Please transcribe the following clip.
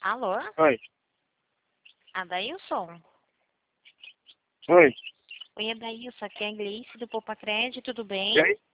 Alô? Oi. Adailson? Oi. Oi, Adailson, aqui é a Gleice do Poupa Crédito, tudo bem? E aí?